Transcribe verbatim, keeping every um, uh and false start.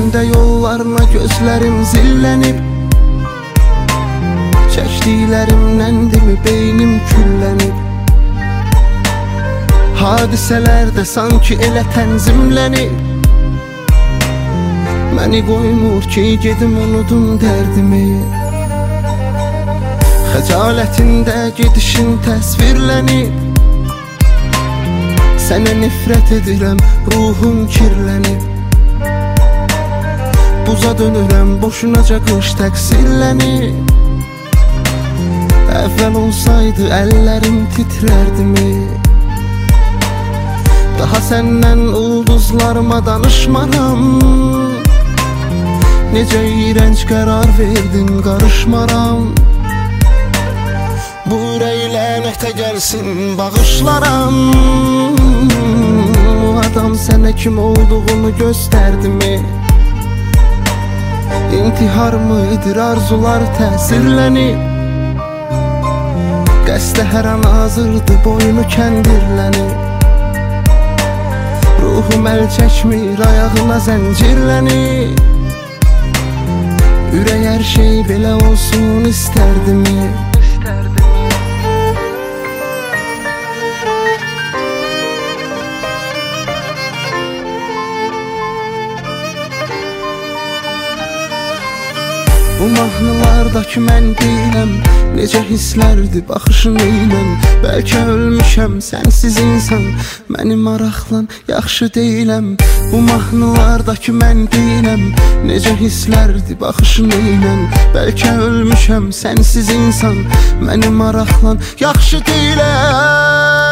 Düşəndə yollarına gözlərim zillənib, çəkdiklərimləndimi beynim küllənib. Hadisələrdə sanki elə tənzimlənib, məni qoymur ki gedim unudum dərdimi. Xəcalətində gedişin təsvirlənib, sənə nifrət edirəm, ruhum kirlənib. Buza dönürəm, boşunaca qış təqsirlənib. Əvvəl olsaydı əllərim titrərdimi. Daha səndən ulduzlarıma danışmaram, necə iyrənc qərar verdin, qarışmaram. Bu ürək lənətə gəlsin, bağışlaram. O adam sənə kim olduğunu göstərdimi? İntihar mıdır, arzular təsirlənib, qəsdə hər an hazırdı, boynu kəndirlənib. Ruhum əl çəkmir, ayağına zəncirlənib. Ürək hər şey belə olsun istərdimi? Bu mahnılardakı mən deyiləm, necə hisslərdi baxışın ilə. Bəlkə ölmüşəm, sənsiz insan məni maraqlan, yaxşı deyiləm. Bu mahnılardakı mən deyiləm, necə hisslərdi baxışın ilə. Bəlkə ölmüşəm, sənsiz insan məni maraqlan, yaxşı deyiləm.